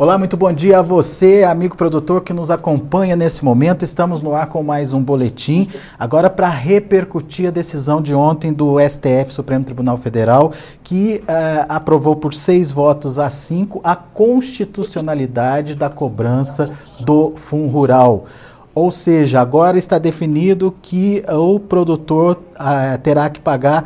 Olá, muito bom dia a você, amigo produtor que nos acompanha nesse momento. Estamos no ar com mais um boletim, agora para repercutir a decisão de ontem do STF, Supremo Tribunal Federal, que aprovou por 6 votos a 5 a constitucionalidade da cobrança do Fundo Rural. Ou seja, agora está definido que o produtor terá que pagar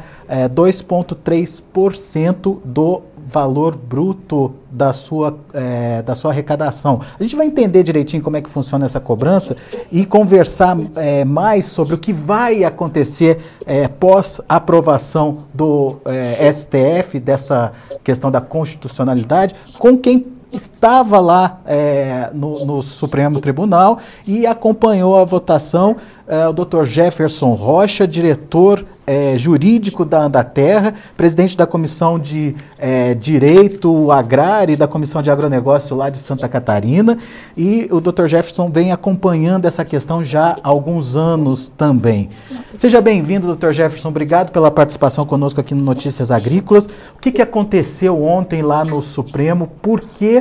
2,3% do valor bruto da sua arrecadação. A gente vai entender direitinho como é que funciona essa cobrança e conversar mais sobre o que vai acontecer pós aprovação do STF, dessa questão da constitucionalidade, com quem estava lá no Supremo Tribunal e acompanhou a votação, o Dr. Jefferson Rocha, diretor jurídico da Andaterra, presidente da Comissão de Direito Agrário e da Comissão de Agronegócio lá de Santa Catarina, e o Dr. Jefferson vem acompanhando essa questão já há alguns anos também. Seja bem-vindo, Dr. Jefferson, obrigado pela participação conosco aqui no Notícias Agrícolas. O que aconteceu ontem lá no Supremo? Por que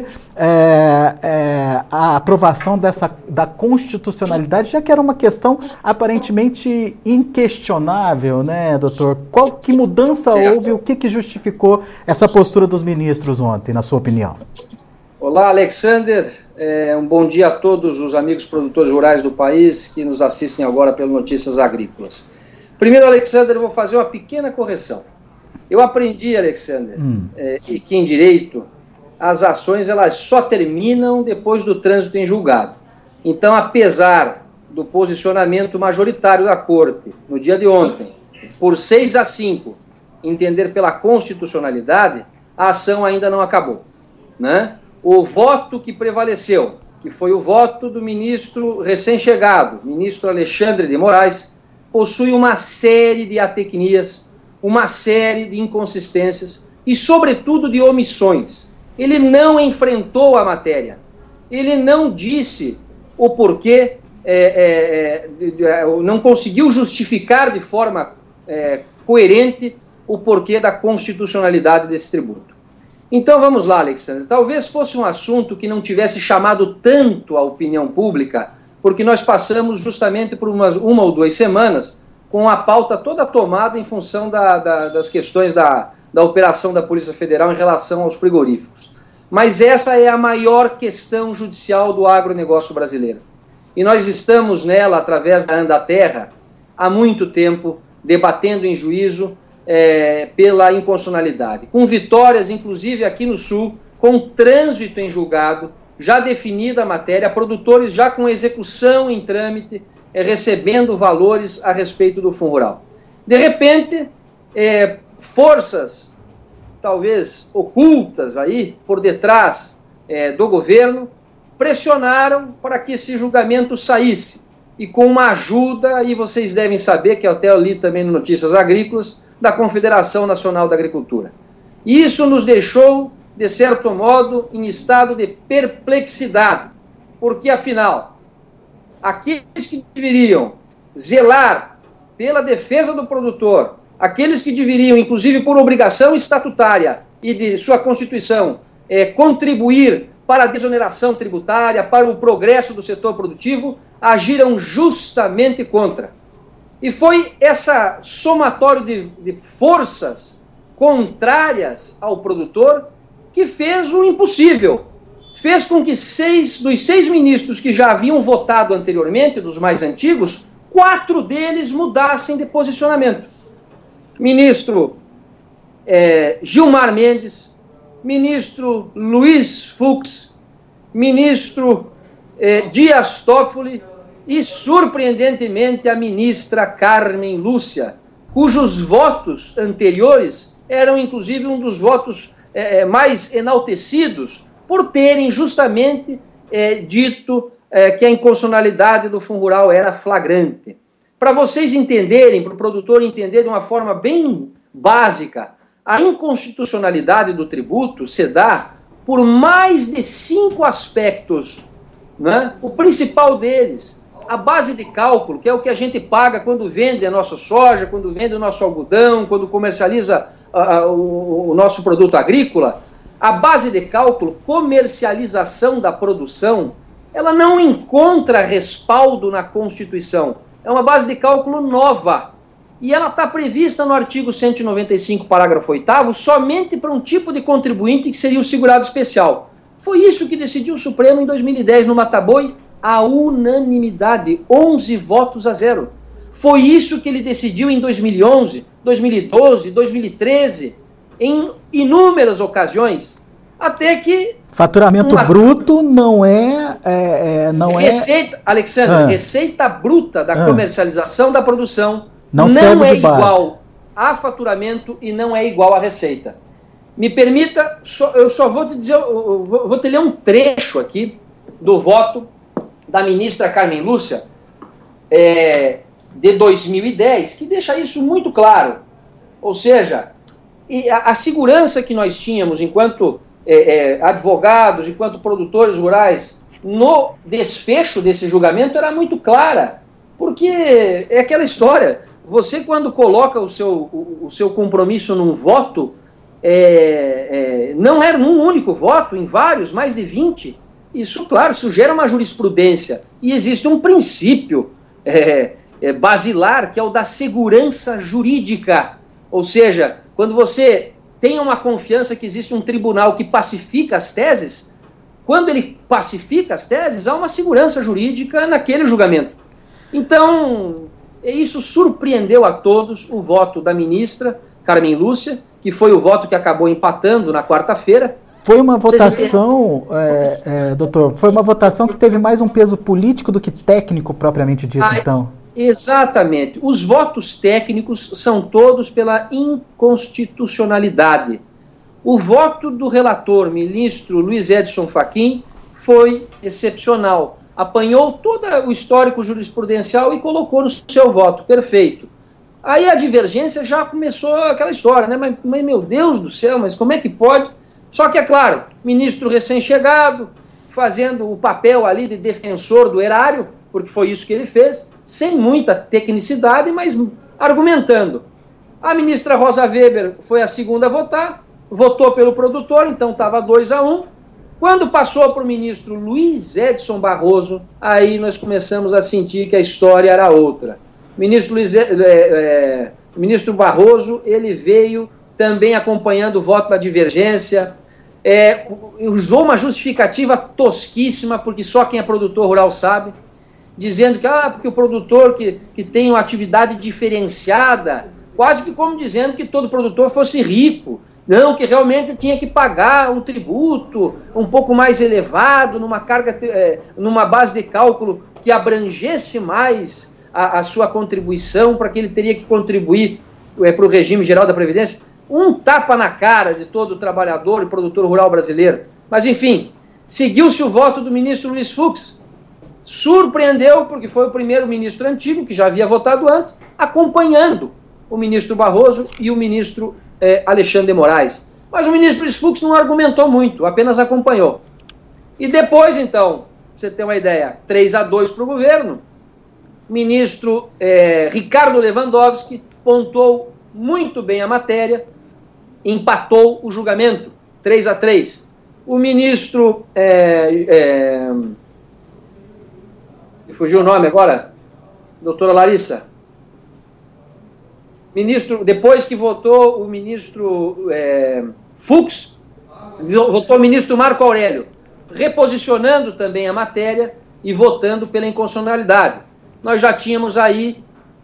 a aprovação da constitucionalidade, já que era uma questão aparentemente inquestionável, né, doutor? Que mudança houve, o que justificou essa postura dos ministros ontem, na sua opinião? Olá, Alexander, um bom dia a todos os amigos produtores rurais do país que nos assistem agora pelo Notícias Agrícolas. Primeiro, Alexander, eu vou fazer uma pequena correção. Eu aprendi, Alexander, que em direito as ações elas só terminam depois do trânsito em julgado. Então, apesar do posicionamento majoritário da Corte no dia de ontem, por 6-5, entender pela constitucionalidade, a ação ainda não acabou, né? O voto que prevaleceu, que foi o voto do ministro recém-chegado, ministro Alexandre de Moraes, possui uma série de atecnias, uma série de inconsistências e, sobretudo, de omissões. Ele não enfrentou a matéria, ele não disse o porquê, não conseguiu justificar de forma coerente o porquê da constitucionalidade desse tributo. Então vamos lá, Alexandre, talvez fosse um assunto que não tivesse chamado tanto a opinião pública, porque nós passamos justamente por uma ou 2 semanas com a pauta toda tomada em função das questões da operação da Polícia Federal em relação aos frigoríficos. Mas essa é a maior questão judicial do agronegócio brasileiro. E nós estamos nela, através da Andaterra, há muito tempo, debatendo em juízo pela inconstitucionalidade, com vitórias, inclusive aqui no Sul, com trânsito em julgado, já definida a matéria, produtores já com execução em trâmite, recebendo valores a respeito do Fundo Rural. De repente, forças talvez ocultas aí por detrás do governo, pressionaram para que esse julgamento saísse. E com uma ajuda, e vocês devem saber, que até eu li também no Notícias Agrícolas, da Confederação Nacional da Agricultura. Isso nos deixou, de certo modo, em estado de perplexidade, porque, afinal, aqueles que deveriam zelar pela defesa do produtor, aqueles que deveriam, inclusive por obrigação estatutária e de sua Constituição, contribuir para a desoneração tributária, para o progresso do setor produtivo, agiram justamente contra. E foi essa somatório de forças contrárias ao produtor que fez o impossível. Fez com que dos 6 ministros que já haviam votado anteriormente, dos mais antigos, 4 deles mudassem de posicionamento. Ministro Gilmar Mendes, ministro Luiz Fux, ministro Dias Toffoli e, surpreendentemente, a ministra Carmen Lúcia, cujos votos anteriores eram, inclusive, um dos votos mais enaltecidos por terem justamente dito que a inconstitucionalidade do Fundo Rural era flagrante. Para vocês entenderem, para o produtor entender de uma forma bem básica, a inconstitucionalidade do tributo se dá por mais de 5 aspectos, né? O principal deles, a base de cálculo, que é o que a gente paga quando vende a nossa soja, quando vende o nosso algodão, quando comercializa o nosso produto agrícola, A base de cálculo, comercialização da produção, ela não encontra respaldo na Constituição. É uma base de cálculo nova. E ela está prevista no artigo 195, parágrafo 8º, somente para um tipo de contribuinte que seria o segurado especial. Foi isso que decidiu o Supremo em 2010 no Mata-Boi, a unanimidade, 11 votos a 0. Foi isso que ele decidiu em 2011, 2012, 2013, em inúmeras ocasiões, até que... Faturamento bruto não é... Receita, Alexandre, receita bruta da comercialização da produção não é igual a faturamento e não é igual a receita. Me permita, eu só vou te dizer, eu vou te ler um trecho aqui do voto da ministra Carmen Lúcia, de 2010, que deixa isso muito claro. Ou seja, a segurança que nós tínhamos enquanto advogados, enquanto produtores rurais, no desfecho desse julgamento era muito clara, porque é aquela história, você quando coloca o seu compromisso num voto, não era num único voto, em vários, mais de 20, isso, claro, isso gera uma jurisprudência, e existe um princípio basilar, que é o da segurança jurídica, ou seja, quando você tem uma confiança que existe um tribunal que pacifica as teses, quando ele pacifica as teses, há uma segurança jurídica naquele julgamento. Então, isso surpreendeu a todos o voto da ministra Carmen Lúcia, que foi o voto que acabou empatando na quarta-feira. Foi uma votação, doutor, foi uma votação que teve mais um peso político do que técnico propriamente dito, então. Exatamente. Os votos técnicos são todos pela inconstitucionalidade. O voto do relator, ministro Luiz Edson Fachin, foi excepcional. Apanhou todo o histórico jurisprudencial e colocou no seu voto. Perfeito. Aí a divergência já começou aquela história, né? Mas meu Deus do céu, mas como é que pode? Só que, é claro, ministro recém-chegado, fazendo o papel ali de defensor do erário, porque foi isso que ele fez, sem muita tecnicidade, mas argumentando. A ministra Rosa Weber foi a segunda a votar, votou pelo produtor, então estava 2-1. Quando passou para o ministro Luiz Edson Barroso, aí nós começamos a sentir que a história era outra. O ministro Barroso, ele veio também acompanhando o voto da divergência, usou uma justificativa tosquíssima, porque só quem é produtor rural sabe, dizendo que porque o produtor que tem uma atividade diferenciada, quase que como dizendo que todo produtor fosse rico, não, que realmente tinha que pagar um tributo um pouco mais elevado, numa base de cálculo que abrangesse mais a sua contribuição, para que ele teria que contribuir para o regime geral da Previdência. Um tapa na cara de todo o trabalhador e produtor rural brasileiro. Mas, enfim, seguiu-se o voto do ministro Luiz Fux. Surpreendeu, porque foi o primeiro ministro antigo, que já havia votado antes, acompanhando o ministro Barroso e o ministro Alexandre de Moraes. Mas o ministro Luiz Fux não argumentou muito, apenas acompanhou. E depois, então, pra você ter uma ideia, 3-2 para o governo, o ministro Ricardo Lewandowski pontuou muito bem a matéria, empatou o julgamento, 3-3. O ministro... fugiu o nome agora? Doutora Larissa. Depois que votou o ministro Fux, votou o ministro Marco Aurélio, reposicionando também a matéria e votando pela inconstitucionalidade. Nós já tínhamos aí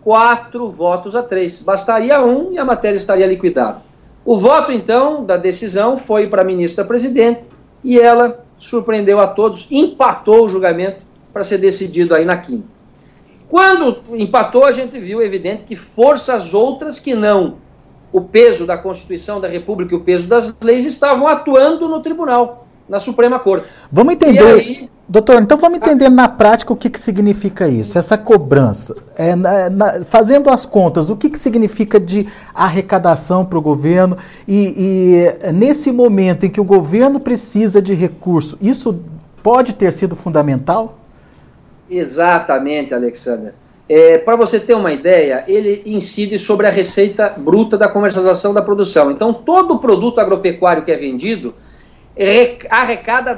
4-3. Bastaria 1 e a matéria estaria liquidada. O voto, então, da decisão foi para a ministra-presidente e ela surpreendeu a todos, empatou o julgamento para ser decidido aí na quinta. Quando empatou, a gente viu evidente que forças outras que não o peso da Constituição da República e o peso das leis estavam atuando no tribunal, na Suprema Corte. Vamos entender, aí, doutor, então vamos entender na prática o que significa isso, essa cobrança. Fazendo as contas, o que significa de arrecadação para o governo e nesse momento em que o governo precisa de recurso, isso pode ter sido fundamental? Exatamente, Alexandre. Para você ter uma ideia, ele incide sobre a receita bruta da comercialização da produção. Então, todo produto agropecuário que é vendido, arrecada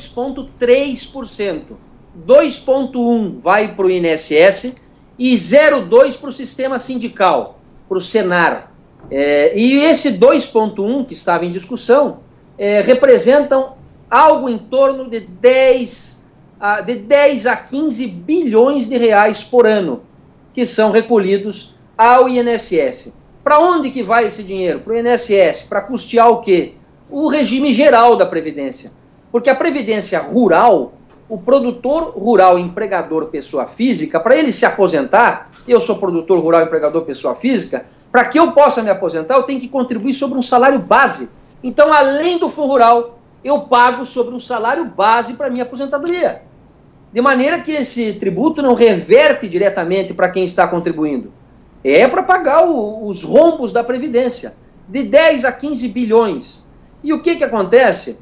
2,3%. 2,1% vai para o INSS e 0,2% para o sistema sindical, para o Senar. E esse 2,1% que estava em discussão representam algo em torno de 10 a 15 bilhões de reais por ano, que são recolhidos ao INSS. Para onde que vai esse dinheiro? Para o INSS, para custear o quê? O regime geral da Previdência. Porque a Previdência Rural, o produtor rural empregador pessoa física, para ele se aposentar, eu sou produtor rural empregador pessoa física, para que eu possa me aposentar, eu tenho que contribuir sobre um salário base. Então, além do Fundo Rural, eu pago sobre um salário base para minha aposentadoria. De maneira que esse tributo não reverte diretamente para quem está contribuindo. É para pagar os rombos da Previdência, de 10 a 15 bilhões. E o que acontece?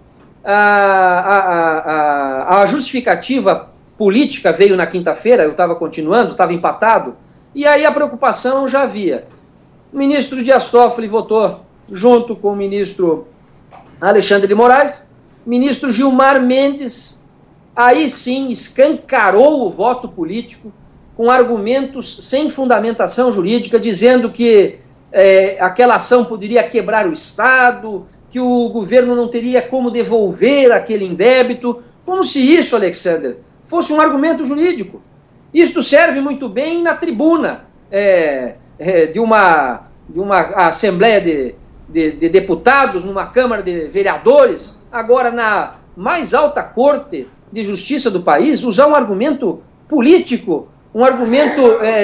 A justificativa política veio na quinta-feira, eu estava continuando, estava empatado, e aí a preocupação já havia. O ministro Dias Toffoli votou junto com o ministro Alexandre de Moraes, ministro Gilmar Mendes, aí sim escancarou o voto político com argumentos sem fundamentação jurídica, dizendo que aquela ação poderia quebrar o Estado, que o governo não teria como devolver aquele indébito, como se isso, Alexander, fosse um argumento jurídico. Isto serve muito bem na tribuna de uma Assembleia de Deputados, numa Câmara de Vereadores, agora na mais alta Corte de Justiça do país, usar um argumento político, um argumento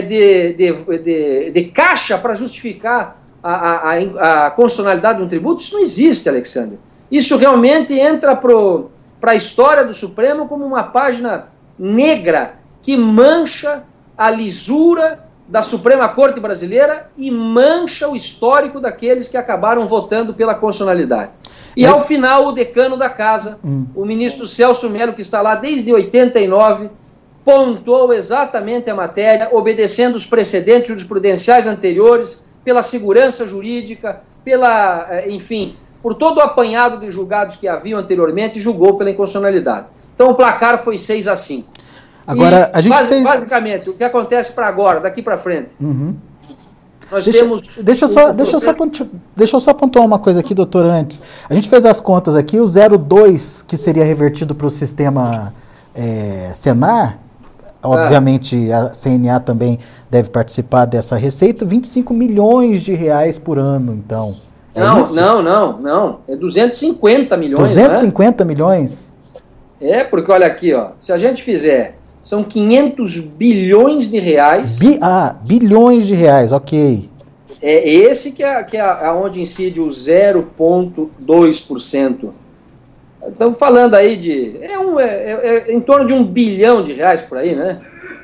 de caixa para justificar a constitucionalidade de um tributo, isso não existe, Alexandre. Isso realmente entra para a história do Supremo como uma página negra que mancha a lisura da Suprema Corte Brasileira e mancha o histórico daqueles que acabaram votando pela constitucionalidade. E ao final, o decano da casa, o ministro Celso Melo, que está lá desde 89, pontuou exatamente a matéria, obedecendo os precedentes jurisprudenciais anteriores, pela segurança jurídica, enfim, por todo o apanhado de julgados que haviam anteriormente, julgou pela inconstitucionalidade. Então o placar foi 6-5. Agora, a gente basicamente, o que acontece para agora, daqui para frente? Nós deixa eu só pontuar uma coisa aqui, doutor, antes. A gente fez as contas aqui, o 0,2 que seria revertido para o sistema Senar, obviamente a CNA também deve participar dessa receita, 25 milhões de reais por ano, então. Não, é 250 milhões. 250 milhões? Porque olha aqui, se a gente fizer, são 500 bilhões de reais. Bilhões de reais, ok. É esse que é onde incide o 0,2%. Estamos falando aí de... em torno de R$1 bilhão por aí, né?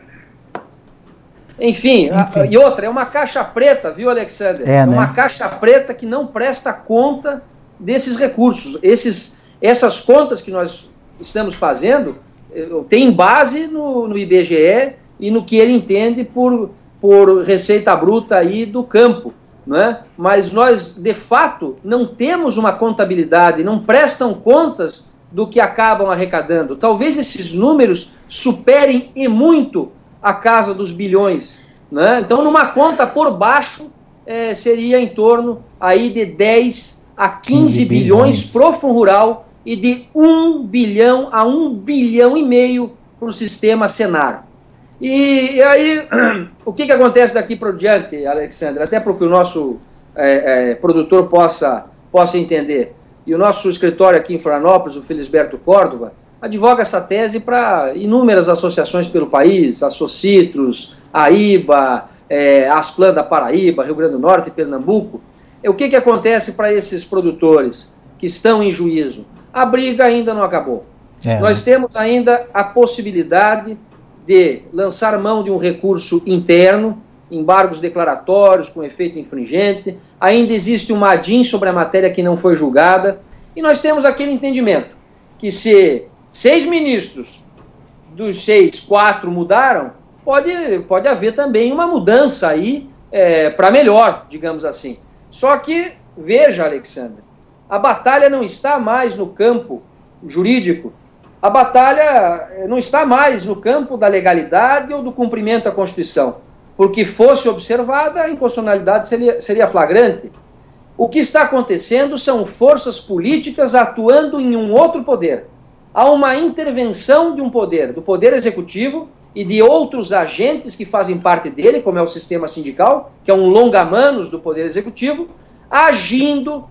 Enfim. E outra, é uma caixa preta, viu, Alexander? Uma caixa preta que não presta conta desses recursos. Essas contas que nós estamos fazendo tem base no IBGE e no que ele entende por receita bruta aí do campo, né? Mas nós, de fato, não temos uma contabilidade, não prestam contas do que acabam arrecadando. Talvez esses números superem e muito a casa dos bilhões, né? Então, numa conta por baixo, seria em torno aí de 10 a 15 bilhões pro Fundo Rural e de 1 bilhão a 1,5 bilhão para o sistema Senar. E aí, o que acontece daqui para diante, Alexandre? Até para que o nosso produtor possa entender. E o nosso escritório aqui em Florianópolis, o Felisberto Córdova, advoga essa tese para inúmeras associações pelo país, a Socitros, a IBA, a Asplan da Paraíba, Rio Grande do Norte e Pernambuco. O que acontece para esses produtores que estão em juízo? A briga ainda não acabou. Nós temos ainda a possibilidade de lançar mão de um recurso interno, embargos declaratórios com efeito infringente, ainda existe uma ADIM sobre a matéria que não foi julgada, e nós temos aquele entendimento que se 6 ministros dos 6, 4 mudaram, pode haver também uma mudança aí para melhor, digamos assim. Só que, veja, Alexandre, a batalha não está mais no campo jurídico, a batalha não está mais no campo da legalidade ou do cumprimento da Constituição, porque fosse observada, a inconstitucionalidade seria flagrante. O que está acontecendo são forças políticas atuando em um outro poder. Há uma intervenção de um poder, do poder executivo e de outros agentes que fazem parte dele, como é o sistema sindical, que é um longa-manos do poder executivo, agindo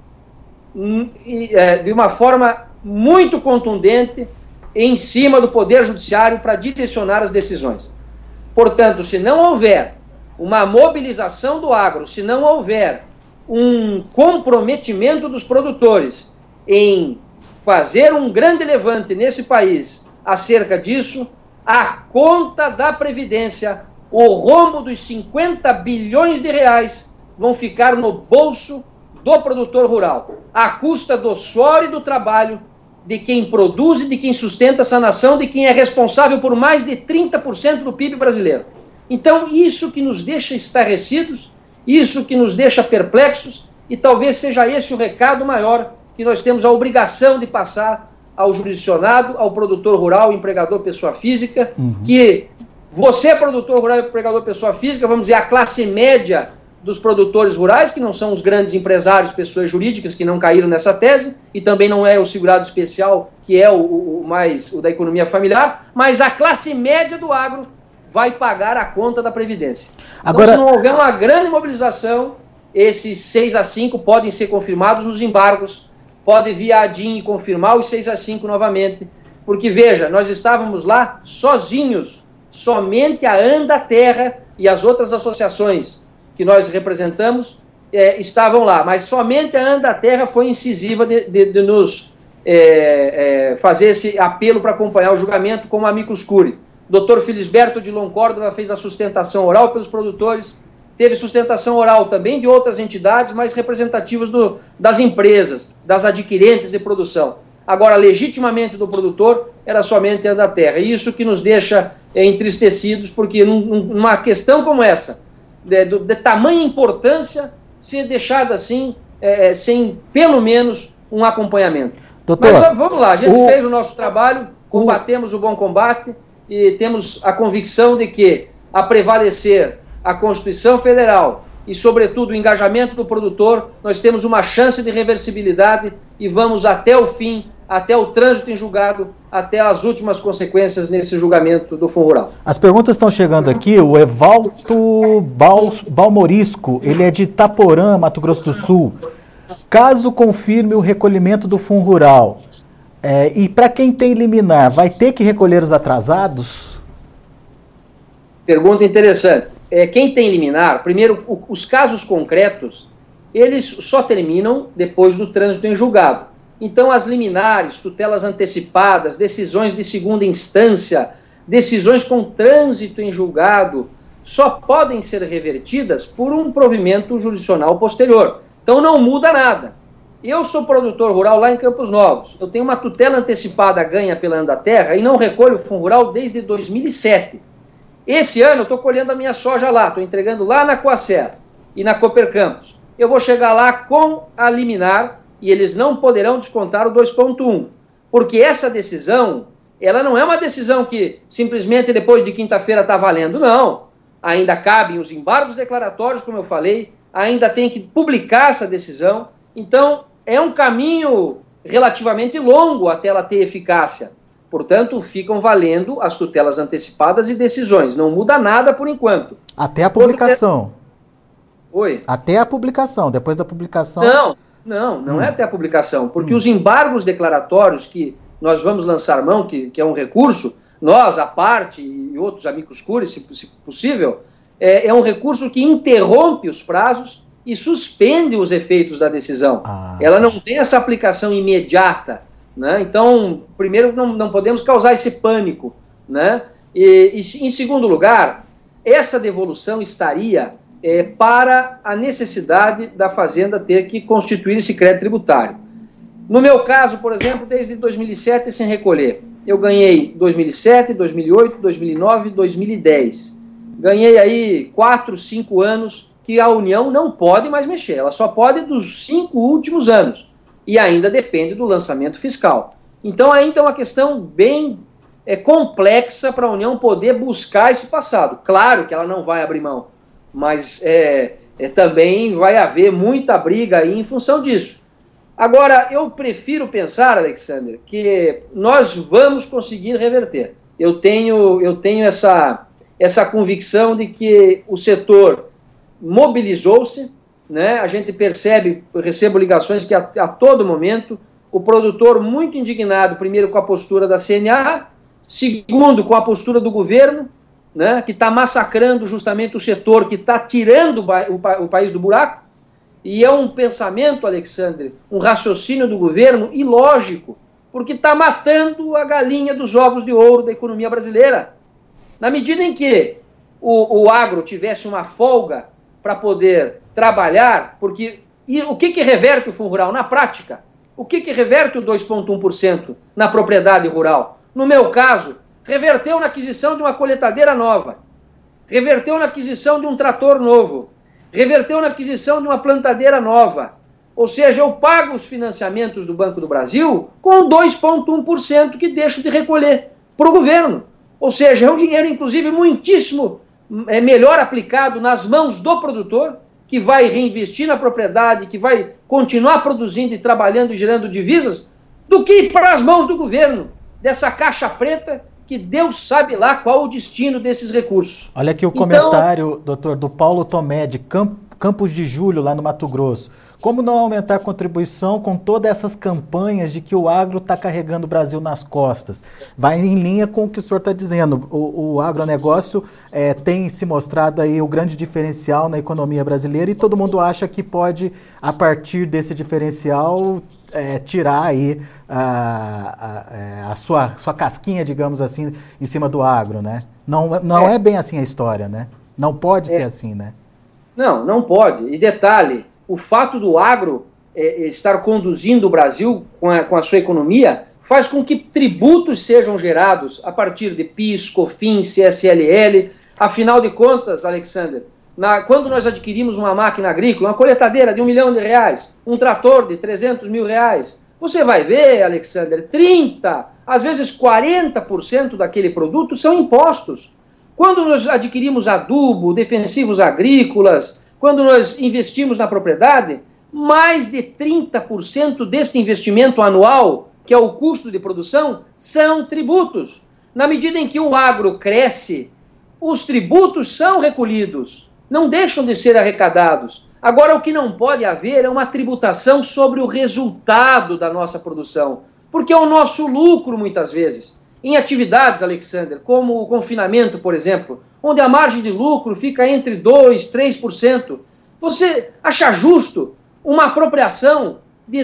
de uma forma muito contundente em cima do poder judiciário para direcionar as decisões. Portanto, se não houver uma mobilização do agro, se não houver um comprometimento dos produtores em fazer um grande levante nesse país acerca disso, a conta da Previdência, o rombo dos 50 bilhões de reais vão ficar no bolso do produtor rural, à custa do suor e do trabalho de quem produz e de quem sustenta essa nação, de quem é responsável por mais de 30% do PIB brasileiro. Então, isso que nos deixa estarrecidos, isso que nos deixa perplexos, e talvez seja esse o recado maior que nós temos a obrigação de passar ao jurisdicionado, ao produtor rural, empregador pessoa física, que você, produtor rural, empregador pessoa física, vamos dizer, a classe média dos produtores rurais, que não são os grandes empresários, pessoas jurídicas que não caíram nessa tese, e também não é o segurado especial, que é o da economia familiar, mas a classe média do agro vai pagar a conta da Previdência. Agora, então, se não houver uma grande mobilização, esses 6-5 podem ser confirmados nos embargos, pode vir a ADIM e confirmar os 6-5 novamente, porque, veja, nós estávamos lá sozinhos, somente a Andaterra e as outras associações que nós representamos estavam lá, mas somente a Andaterra foi incisiva de nos fazer esse apelo para acompanhar o julgamento como amicus curiae. Dr. Felisberto de Lon Córdova fez a sustentação oral pelos produtores, teve sustentação oral também de outras entidades mais representativas das empresas, das adquirentes de produção. Agora, legitimamente do produtor, era somente a Andaterra. E isso que nos deixa entristecidos, porque numa questão como essa, de tamanha importância, ser deixada assim, sem pelo menos um acompanhamento. Doutor, mas vamos lá, a gente fez o nosso trabalho, combatemos o bom combate e temos a convicção de que, a prevalecer a Constituição Federal e, sobretudo, o engajamento do produtor, nós temos uma chance de reversibilidade e vamos até o fim, até o trânsito em julgado, até as últimas consequências nesse julgamento do Fundo Rural. As perguntas estão chegando aqui. O Evaldo Balmorisco, ele é de Itaporã, Mato Grosso do Sul. Caso confirme o recolhimento do Fundo Rural, e para quem tem liminar, vai ter que recolher os atrasados? Pergunta interessante. Quem tem liminar, primeiro, os casos concretos, eles só terminam depois do trânsito em julgado. Então, as liminares, tutelas antecipadas, decisões de segunda instância, decisões com trânsito em julgado, só podem ser revertidas por um provimento jurisdicional posterior. Então, não muda nada. Eu sou produtor rural lá em Campos Novos. Eu tenho uma tutela antecipada ganha pela Andaterra e não recolho o Fundo Rural desde 2007. Esse ano eu estou colhendo a minha soja lá, estou entregando lá na Coacer e na Cooper Campos. Eu vou chegar lá com a liminar e eles não poderão descontar o 2.1, porque essa decisão, ela não é uma decisão que simplesmente depois de quinta-feira está valendo, não. Ainda cabem os embargos declaratórios, como eu falei, ainda tem que publicar essa decisão. Então, é um caminho relativamente longo até ela ter eficácia. Portanto, ficam valendo as tutelas antecipadas e decisões. Não muda nada por enquanto. Até a publicação. Oi? Até a publicação. Depois da publicação... Não é até a publicação. Porque os embargos declaratórios que nós vamos lançar mão, que é um recurso, nós, a parte e outros amicus curiae, se possível, é um recurso que interrompe os prazos e suspende os efeitos da decisão. Ela não tem essa aplicação imediata, né? Então, primeiro, não podemos causar esse pânico, né? E em segundo lugar, essa devolução estaria para a necessidade da Fazenda ter que constituir esse crédito tributário. No meu caso, por exemplo, desde 2007 sem recolher. Eu ganhei 2007, 2008, 2009, 2010. Ganhei aí 4, 5 anos que a União não pode mais mexer. Ela só pode dos 5 últimos anos. e ainda depende do lançamento fiscal. Então ainda é uma questão bem complexa para a União poder buscar esse passado. Claro que ela não vai abrir mão, mas também vai haver muita briga aí em função disso. Agora, eu prefiro pensar, Alexander, que nós vamos conseguir reverter. Eu tenho essa convicção de que o setor mobilizou-se, né? A gente percebe, eu recebo ligações que a todo momento o produtor muito indignado, primeiro com a postura da CNA, segundo com a postura do governo, né? Que está massacrando justamente o setor, que está tirando o país do buraco. E é um pensamento, Alexandre, um raciocínio do governo ilógico, porque está matando a galinha dos ovos de ouro da economia brasileira. Na medida em que o agro tivesse uma folga para poder trabalhar, porque o que reverte o Fundo Rural na prática? O que reverte o 2,1% na propriedade rural? No meu caso, reverteu na aquisição de uma coletadeira nova, reverteu na aquisição de um trator novo, reverteu na aquisição de uma plantadeira nova. Ou seja, eu pago os financiamentos do Banco do Brasil com 2,1% que deixo de recolher para o governo. Ou seja, é um dinheiro, inclusive, muitíssimo melhor aplicado nas mãos do produtor, que vai reinvestir na propriedade, que vai continuar produzindo e trabalhando e gerando divisas, do que para as mãos do governo, dessa caixa preta, que Deus sabe lá qual o destino desses recursos. Olha aqui o comentário, doutor, do Paulo Tomé, de Campos de Julho, lá no Mato Grosso. Como não aumentar a contribuição com todas essas campanhas de que o agro está carregando o Brasil nas costas? Vai em linha com o que o senhor está dizendo. O agronegócio tem se mostrado aí o grande diferencial na economia brasileira e todo mundo acha que pode, a partir desse diferencial, tirar aí a sua casquinha, digamos assim, em cima do agro, né? Não é bem assim a história, né? Não pode ser assim, né? Não pode. E detalhe, o fato do agro estar conduzindo o Brasil com a sua economia faz com que tributos sejam gerados a partir de PIS, COFINS, CSLL. Afinal de contas, Alexander, quando nós adquirimos uma máquina agrícola, uma coletadeira de R$1 milhão, um trator de R$300 mil, você vai ver, Alexander, 30%, às vezes 40% daquele produto são impostos. Quando nós adquirimos adubo, defensivos agrícolas, quando nós investimos na propriedade, mais de 30% deste investimento anual, que é o custo de produção, são tributos. Na medida em que o agro cresce, os tributos são recolhidos, não deixam de ser arrecadados. Agora, o que não pode haver é uma tributação sobre o resultado da nossa produção, porque é o nosso lucro, muitas vezes. Em atividades, Alexander, como o confinamento, por exemplo, onde a margem de lucro fica entre 2% e 3%, você acha justo uma apropriação de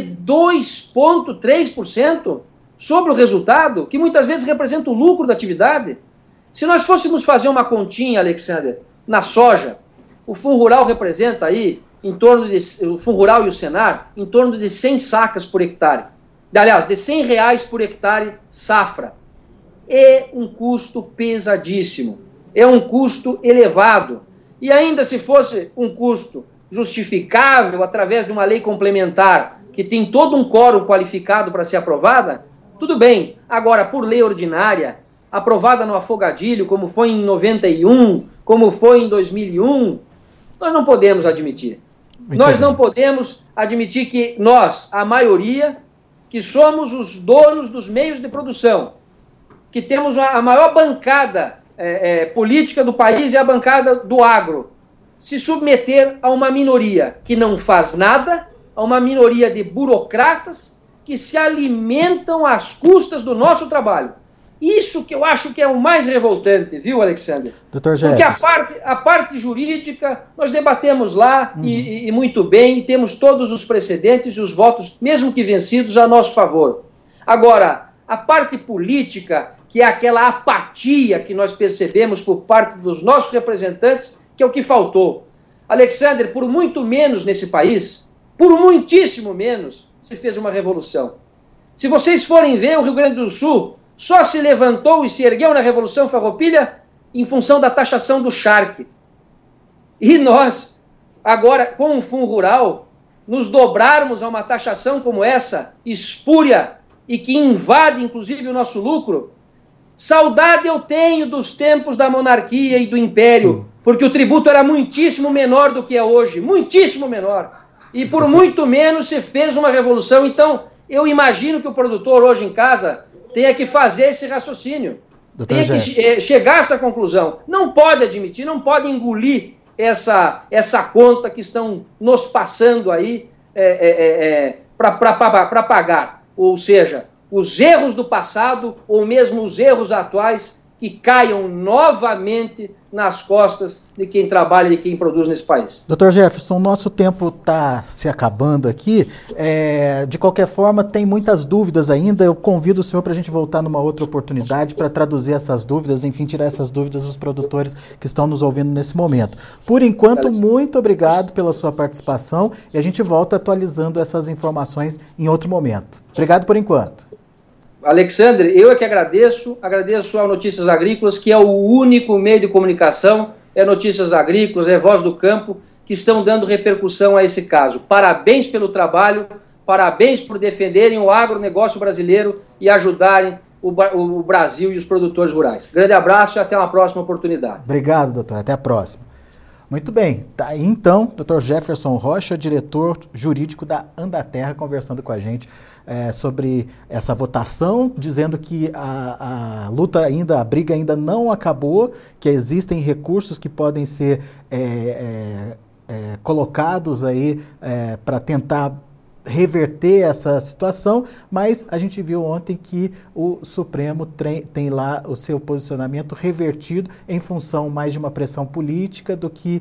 2,3% sobre o resultado, que muitas vezes representa o lucro da atividade? Se nós fôssemos fazer uma continha, Alexander, na soja, o Fundo Rural representa aí, o Fundo Rural e o Senar, em torno de 100 sacas por hectare. Aliás, de R$100 por hectare safra. É um custo pesadíssimo, é um custo elevado. E ainda se fosse um custo justificável através de uma lei complementar que tem todo um quórum qualificado para ser aprovada, tudo bem. Agora, por lei ordinária, aprovada no afogadilho, como foi em 91, como foi em 2001, nós não podemos admitir. Nós não podemos admitir que nós, a maioria, que somos os donos dos meios de produção, que temos a maior bancada política do país e a bancada do agro, se submeter a uma minoria que não faz nada, a uma minoria de burocratas que se alimentam às custas do nosso trabalho. Isso que eu acho que é o mais revoltante, viu, Alexander? Dr. Porque a parte jurídica nós debatemos lá e muito bem, e temos todos os precedentes e os votos, mesmo que vencidos, a nosso favor. Agora, a parte política, que é aquela apatia que nós percebemos por parte dos nossos representantes, que é o que faltou. Alexander, por muito menos nesse país, por muitíssimo menos, se fez uma revolução. Se vocês forem ver, o Rio Grande do Sul só se levantou e se ergueu na Revolução Farroupilha em função da taxação do charque. E nós, agora, com o Fundo Rural, nos dobrarmos a uma taxação como essa, espúria, e que invade inclusive o nosso lucro? Saudade eu tenho dos tempos da monarquia e do império, porque o tributo era muitíssimo menor do que é hoje, muitíssimo menor. E por muito menos se fez uma revolução. Então, eu imagino que o produtor hoje em casa tenha que fazer esse raciocínio, tenha que chegar a essa conclusão. Não pode admitir, não pode engolir essa conta que estão nos passando aí para pagar. Ou seja, os erros do passado ou mesmo os erros atuais que caiam novamente nas costas de quem trabalha e de quem produz nesse país. Dr. Jefferson, nosso tempo está se acabando aqui. De qualquer forma, tem muitas dúvidas ainda. Eu convido o senhor para a gente voltar numa outra oportunidade para traduzir essas dúvidas, enfim, tirar essas dúvidas dos produtores que estão nos ouvindo nesse momento. Por enquanto, muito obrigado pela sua participação e a gente volta atualizando essas informações em outro momento. Obrigado por enquanto. Alexandre, eu é que agradeço ao Notícias Agrícolas, que é o único meio de comunicação, é Notícias Agrícolas, é Voz do Campo, que estão dando repercussão a esse caso. Parabéns pelo trabalho, parabéns por defenderem o agronegócio brasileiro e ajudarem o Brasil e os produtores rurais. Grande abraço e até uma próxima oportunidade. Obrigado, doutor. Até a próxima. Muito bem, tá aí então, Dr. Jefferson Rocha, diretor jurídico da Andaterra, conversando com a gente sobre essa votação, dizendo que a luta ainda, a briga ainda não acabou, que existem recursos que podem ser colocados aí para tentar reverter essa situação, mas a gente viu ontem que o Supremo tem lá o seu posicionamento revertido em função mais de uma pressão política do que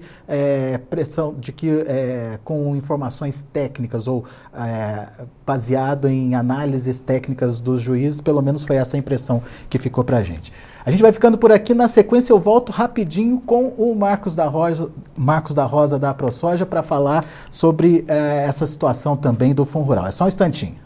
com informações técnicas ou baseado em análises técnicas dos juízes, pelo menos foi essa a impressão que ficou para a gente. A gente vai ficando por aqui, na sequência eu volto rapidinho com o Marcos da Rosa da AproSoja para falar sobre essa situação também do Fundo Rural. É só um instantinho.